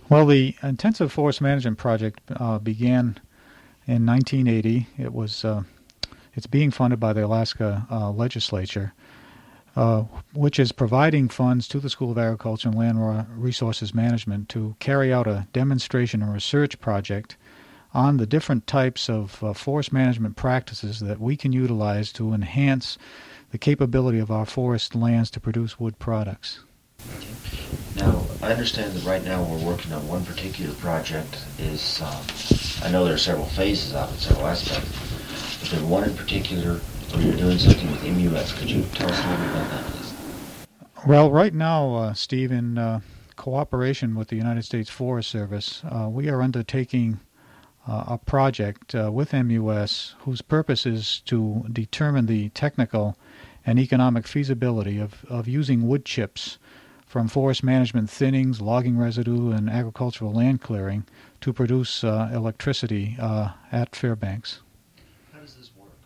Well, the Intensive Forest Management Project began in 1980. It's being funded by the Alaska legislature, which is providing funds to the School of Agriculture and Land Resources Management to carry out a demonstration and research project on the different types of forest management practices that we can utilize to enhance the capability of our forest lands to produce wood products. Okay. Now, I understand that right now we're working on one particular project. I know there are several phases of it, several aspects, but there's one in particular where you're doing something with MUS. Could you tell us a little bit about that, please? Well, right now, Steve, in cooperation with the United States Forest Service, we are undertaking a project with MUS whose purpose is to determine the technical and economic feasibility of using wood chips from forest management thinnings, logging residue, and agricultural land clearing to produce electricity at Fairbanks. How does this work?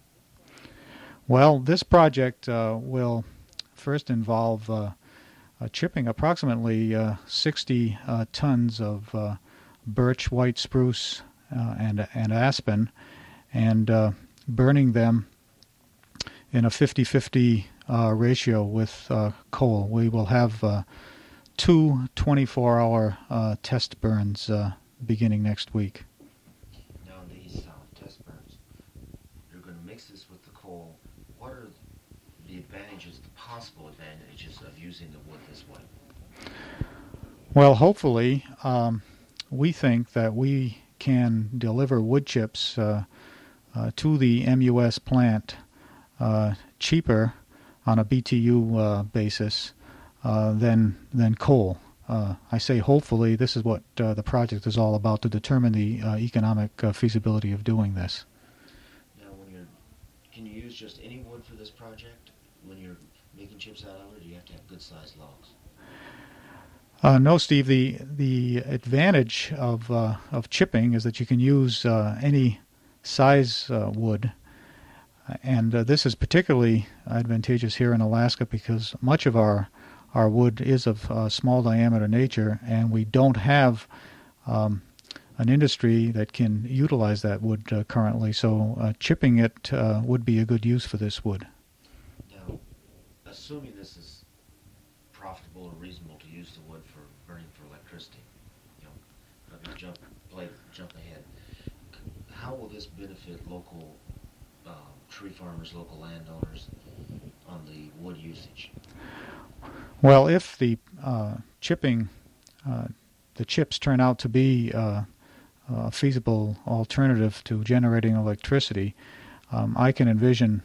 Well, this project will first involve chipping approximately 60 tons of birch, white spruce, and aspen, and burning them in a 50-50 ratio with coal. We will have two 24-hour test burns beginning next week. Now, in these test burns, you're going to mix this with the coal. What are the advantages, the possible advantages of using the wood this way? Well, hopefully, we think that we can deliver wood chips to the MUS plant cheaper on a BTU basis than coal. I say hopefully. This is what the project is all about, to determine the economic feasibility of doing this. Now, can you use just any wood for this project when you're making chips out of it, or do you have to have good-sized logs? No, Steve. The advantage of chipping is that you can use any size wood, and this is particularly advantageous here in Alaska because much of our wood is of small diameter nature, and we don't have an industry that can utilize that wood currently. So chipping it would be a good use for this wood. Now, assuming this is profitable or reasonable to use the wood for burning for electricity, let me jump ahead. How will this benefit local tree farmers, local landowners on the wood usage? Well, if the chips turn out to be a feasible alternative to generating electricity, I can envision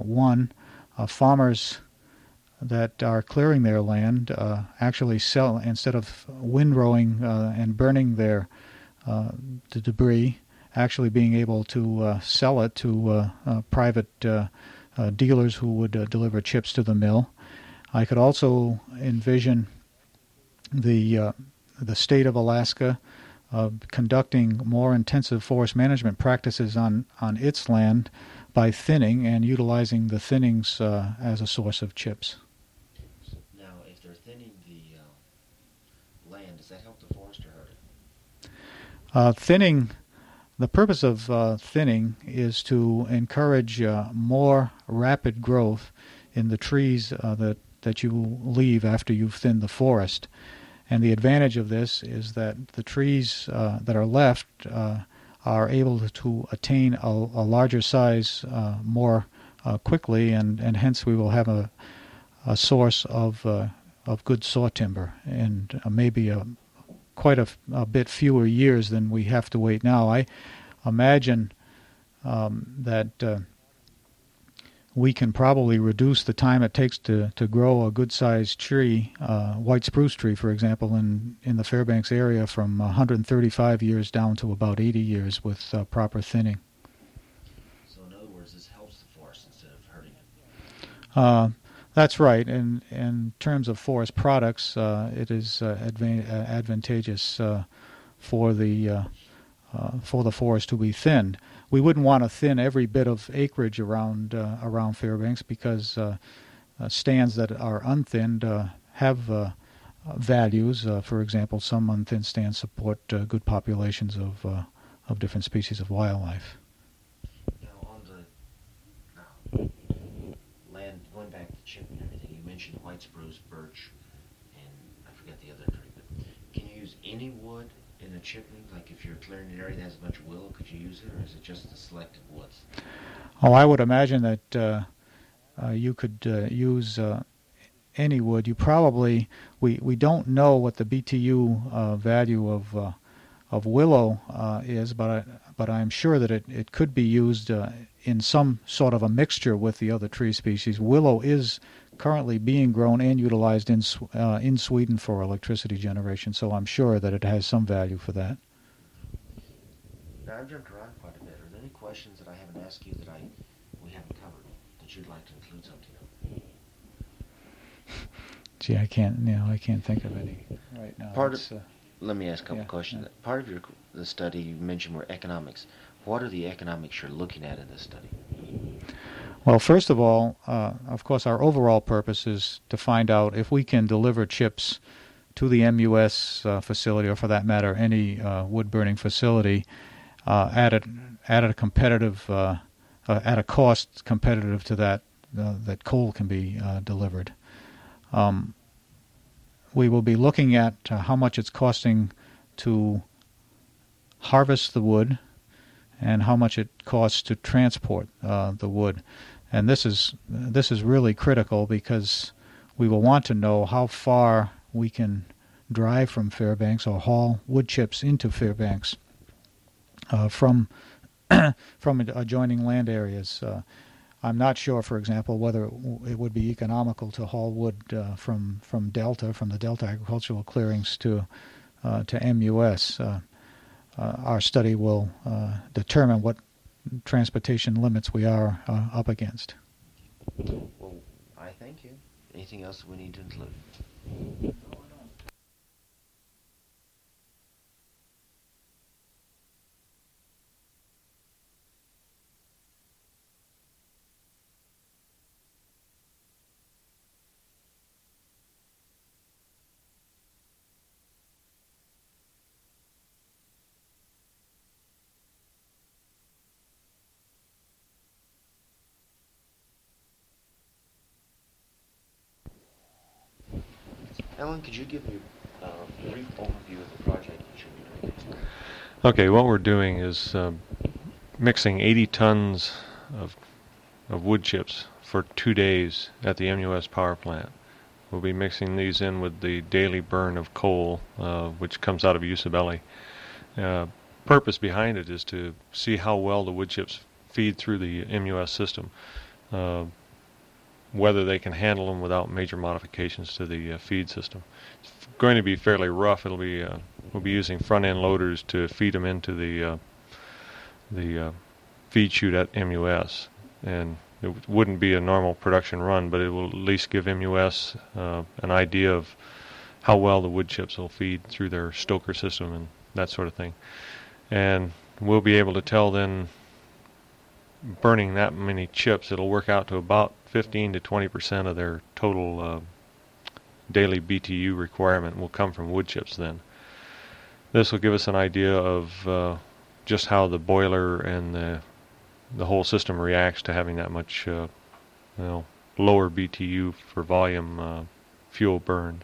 farmers that are clearing their land actually sell, instead of windrowing and burning the debris, actually being able to sell it to private dealers who would deliver chips to the mill. I could also envision the state of Alaska conducting more intensive forest management practices on its land by thinning and utilizing the thinnings as a source of chips. Now, if they're thinning the land, does that help the forest or hurt it? Thinning. The purpose of thinning is to encourage more rapid growth in the trees that you leave after you've thinned the forest. And the advantage of this is that the trees that are left are able to attain a larger size more quickly, and hence we will have a source of good saw timber, and maybe quite a bit fewer years than we have to wait now. I imagine that we can probably reduce the time it takes to grow a good-sized tree, white spruce tree, for example, in the Fairbanks area, from 135 years down to about 80 years with proper thinning. So in other words, this helps the forest instead of hurting it. That's right. In terms of forest products, it is advantageous for the forest to be thinned. We wouldn't want to thin every bit of acreage around Fairbanks because stands that are unthinned have values. For example, some on thin stands support good populations of different species of wildlife. Now, on the land, going back to chip and everything, you mentioned white spruce, birch, and I forget the other tree, but can you use any wood in a chipping? Like if you're clearing an area that has a bunch of willow, could you use it, or is it just the selected woods? Oh, I would imagine that you could use any wood. You probably we don't know what the BTU value of willow is, but I'm sure that it could be used in some sort of a mixture with the other tree species. Willow is currently being grown and utilized in Sweden for electricity generation, so I'm sure that it has some value for that. Now, I've jumped around quite a bit. Are there any questions that I haven't asked you that we haven't covered that you'd like to include something on? Gee, I can't think of any right now. Let me ask a couple questions. Yeah. Part of the study you mentioned were economics. What are the economics you're looking at in this study? Well, first of all, of course, our overall purpose is to find out if we can deliver chips to the MUS facility, or for that matter, any wood-burning facility, at a competitive, at a cost competitive to that coal can be delivered. We will be looking at how much it's costing to harvest the wood and how much it costs to transport the wood. And this is really critical, because we will want to know how far we can drive from Fairbanks or haul wood chips into Fairbanks from adjoining land areas. I'm not sure, for example, whether it would be economical to haul wood from the Delta agricultural clearings to MUS. Our study will determine what transportation limits we are up against. Well, I thank you. Anything else we need to include? Ellen, could you give me a brief overview of the project that you'll be doing? Okay, what we're doing is mixing 80 tons of wood chips for 2 days at the MUS power plant. We'll be mixing these in with the daily burn of coal, which comes out of Usabelli. Purpose behind it is to see how well the wood chips feed through the MUS system, whether they can handle them without major modifications to the feed system. It's going to be fairly rough. It'll be we'll be using front-end loaders to feed them into the feed chute at MUS, and it wouldn't be a normal production run, but it will at least give MUS an idea of how well the wood chips will feed through their stoker system and that sort of thing. And we'll be able to tell then, burning that many chips, it'll work out to about 15 to 20% of their total daily BTU requirement will come from wood chips then. This will give us an idea of just how the boiler and the whole system reacts to having that much lower BTU for volume fuel burned.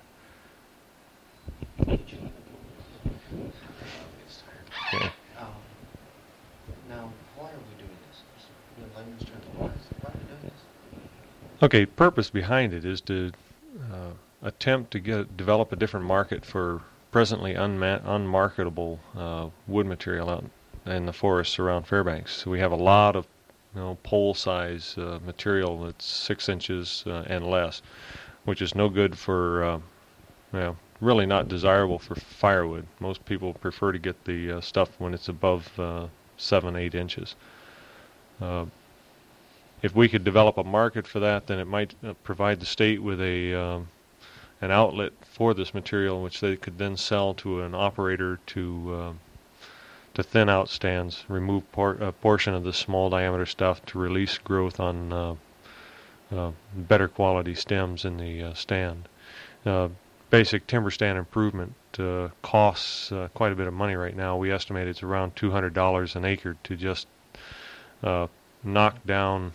Okay. Now, why are we doing this? In layman's terms, why are we doing this? Okay, purpose behind it is to attempt to develop a different market for presently unmarketable wood material out in the forests around Fairbanks. So we have a lot of pole size material that's 6 inches and less, which is no good for really not desirable for firewood. Most people prefer to get the stuff when it's above 7-8 inches. If we could develop a market for that, then it might provide the state with an outlet for this material, which they could then sell to an operator to thin out stands, remove a portion of the small diameter stuff to release growth on better quality stems in the stand. basic timber stand improvement costs quite a bit of money right now. We estimate it's around $200 an acre to just knock down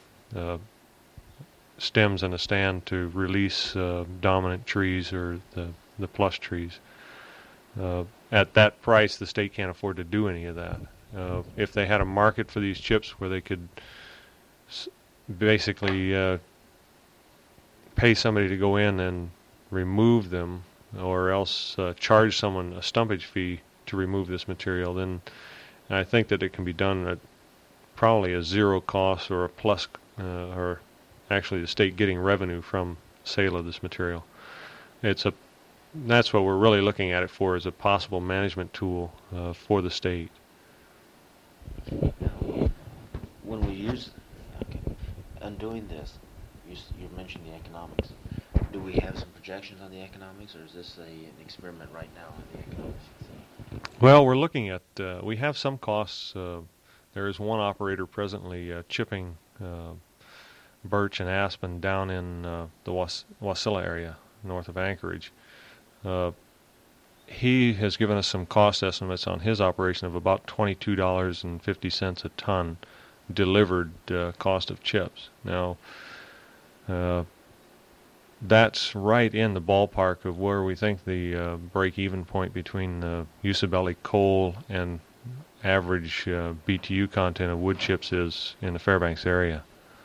stems in a stand to release dominant trees or the plush trees. At that price, the state can't afford to do any of that. If they had a market for these chips where they could basically pay somebody to go in and remove them, or else charge someone a stumpage fee to remove this material, then I think that it can be done at probably a zero cost or a plus, or actually the state getting revenue from sale of this material. That's what we're really looking at it for, as a possible management tool for the state. Now, when we use, undoing this, you mentioned the economics. Do we have some projections on the economics, or is this an experiment right now on the economics? Well, we're looking at, we have some costs. There is one operator presently chipping birch and aspen down in the Wasilla area, north of Anchorage. He has given us some cost estimates on his operation of about $22.50 a ton delivered cost of chips. Now, that's right in the ballpark of where we think the break-even point between Usabelli coal and average BTU content of wood chips is in the Fairbanks area.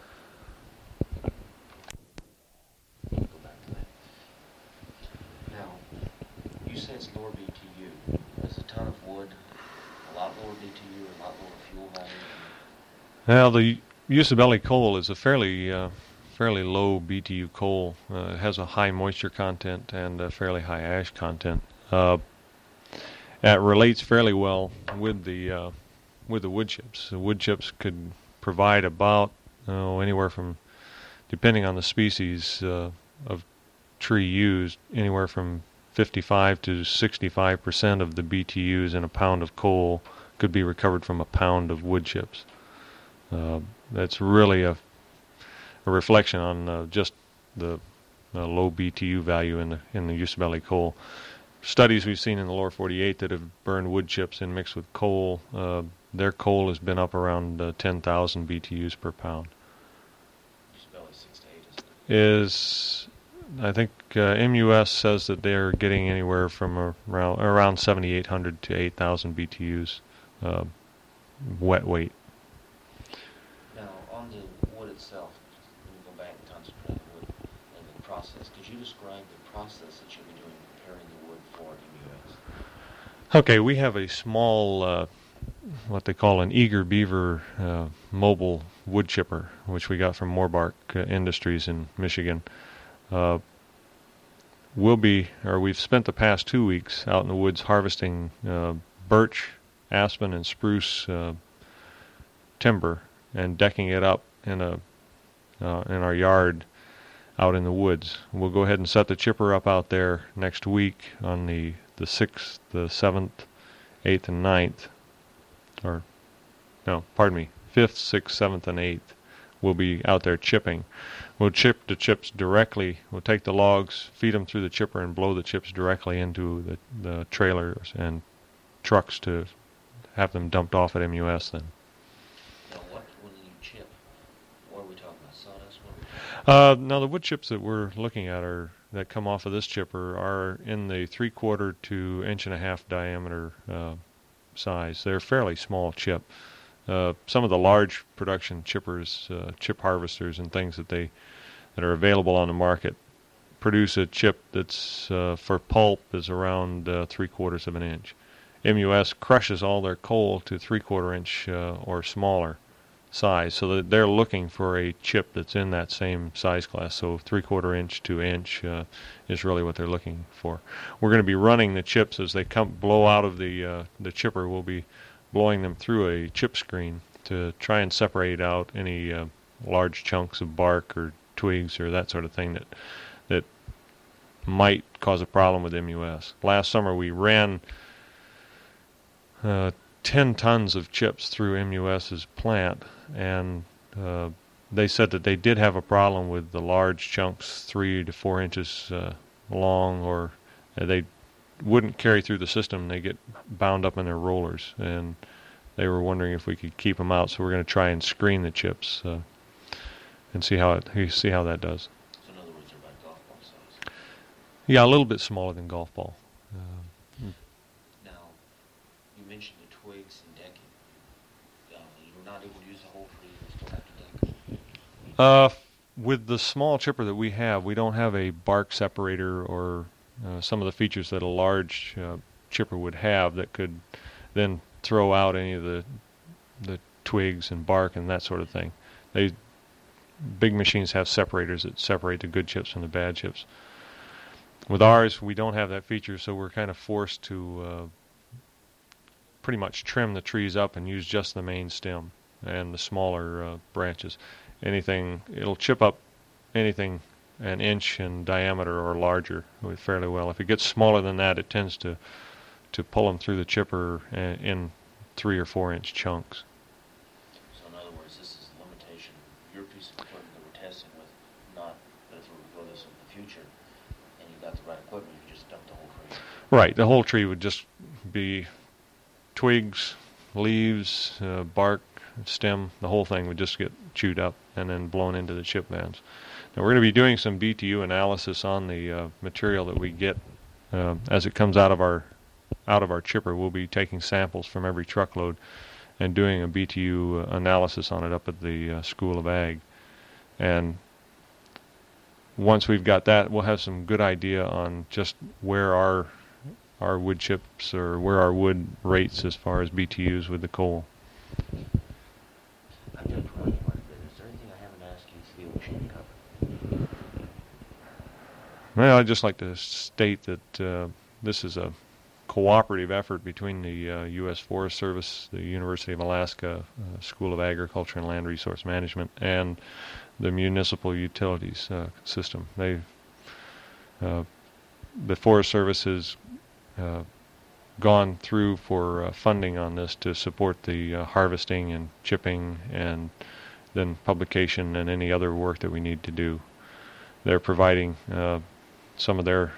Go back to that. Now, you say it's lower BTU. Is a ton of wood a lot lower BTU, a lot lower fuel value? Well, the Usabelli coal is a fairly low BTU coal. It has a high moisture content and a fairly high ash content. That relates fairly well with the wood chips. The wood chips could provide about anywhere from, depending on the species of tree used, anywhere from 55 to 65% of the BTUs in a pound of coal could be recovered from a pound of wood chips. That's really a reflection on just the low BTU value in the Usabelli coal. Studies we've seen in the lower 48 that have burned wood chips and mixed with coal, their coal has been up around 10,000 BTUs per pound. Usabelli 6 to 8 is I think MUS says that they're getting anywhere from around 7,800 to 8,000 BTUs wet weight. Now, on the wood itself, when we go back and concentrate on the wood and the process, could you describe the process that you'll be doing preparing the wood for MUS? Okay, we have a small, what they call an Eager Beaver mobile wood chipper, which we got from Moorbark Industries in Michigan. We've spent the past 2 weeks out in the woods harvesting birch, aspen, and spruce timber and decking it up in our yard out in the woods. We'll go ahead and set the chipper up out there next week on the 6th, the 7th, 8th, and 9th. 5th, 6th, 7th, and 8th. We'll be out there chipping. We'll chip the chips directly. We'll take the logs, feed them through the chipper, and blow the chips directly into the trailers and trucks to have them dumped off at MUS then. Now, when you chip, what are we talking about? Sawdust? Now, the wood chips that we're looking at that come off of this chipper are in the 3/4 to 1.5 inch diameter size. They're fairly small chip. Some of the large production chippers, chip harvesters, and things that are available on the market produce a chip that's for pulp is around 3/4 of an inch. MUS crushes all their coal to 3/4 inch or smaller size, so that they're looking for a chip that's in that same size class. So 3/4 inch to inch is really what they're looking for. We're going to be running the chips as they blow out of the chipper. We'll be blowing them through a chip screen to try and separate out any large chunks of bark or twigs or that sort of thing that might cause a problem with MUS. Last summer we ran 10 tons of chips through MUS's plant, and they said that they did have a problem with the large chunks, 3 to 4 inches long, or they wouldn't carry through the system. They get bound up in their rollers, and they were wondering if we could keep them out. So we're going to try and screen the chips and see how that does. So in other words, they're about golf ball size. Yeah, a little bit smaller than golf ball. Now, you mentioned the twigs and decking. You're not able to use the whole tree. You still have to deck. With the small chipper that we have, we don't have a bark separator or some of the features that a large chipper would have that could then throw out any of the twigs and bark and that sort of thing. Big machines have separators that separate the good chips from the bad chips. With ours, we don't have that feature, so we're kind of forced to pretty much trim the trees up and use just the main stem and the smaller branches. It'll chip up anything an inch in diameter or larger fairly well. If it gets smaller than that, it tends to pull them through the chipper in 3 or 4 inch chunks. So in other words, this is a limitation. Your piece of equipment that we're testing with, not that if we grow this in the future and you've got the right equipment, you can just dump the whole tree. Right, the whole tree would just be twigs, leaves, bark, stem. The whole thing would just get chewed up and then blown into the chip vans. Now we're going to be doing some BTU analysis on the material that we get as it comes out of our chipper. We'll be taking samples from every truckload and doing a BTU analysis on it up at the School of Ag. And once we've got that, we'll have some good idea on just where our wood chips or where our wood rates as far as BTUs with the coal. I've jumped around quite a bit. Is there anything I haven't asked you to feel we should cover? Well, I'd just like to state that this is a cooperative effort between the U.S. Forest Service, the University of Alaska School of Agriculture and Land Resource Management, and the municipal utilities system. The Forest Service has gone through for funding on this to support the harvesting and chipping and then publication and any other work that we need to do. They're providing some of their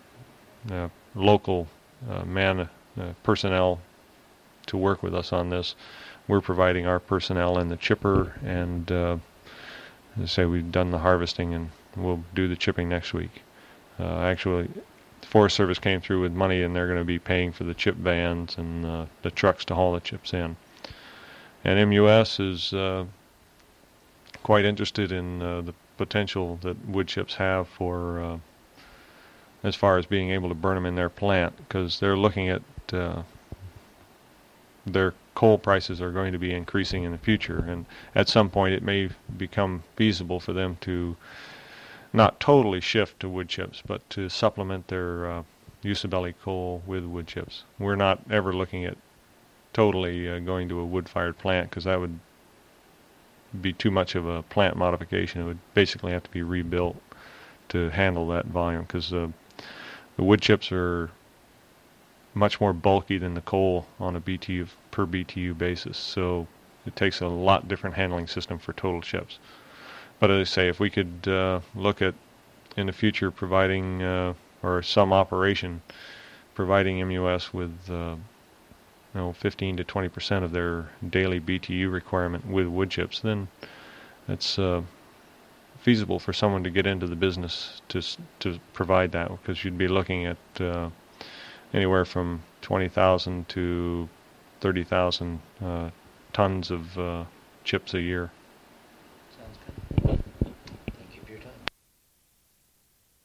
local personnel to work with us on this. We're providing our personnel in the chipper, and as I say, we've done the harvesting and we'll do the chipping next week. Actually, the Forest Service came through with money, and they're going to be paying for the chip vans and the trucks to haul the chips in. And MUS is quite interested in the potential that wood chips have for as far as being able to burn them in their plant, because they're looking at their coal prices are going to be increasing in the future, and at some point it may become feasible for them to not totally shift to wood chips, but to supplement their usability coal with wood chips. We're not ever looking at totally going to a wood-fired plant, because that would be too much of a plant modification. It would basically have to be rebuilt to handle that volume, because the wood chips are much more bulky than the coal on a BTU per BTU basis, so it takes a lot different handling system for total chips. But as I say, if we could look at in the future providing or some operation providing MUS with 15 to 20% of their daily BTU requirement with wood chips, then it's feasible for someone to get into the business to provide that, because you'd be looking at anywhere from 20,000 to 30,000 tons of chips a year.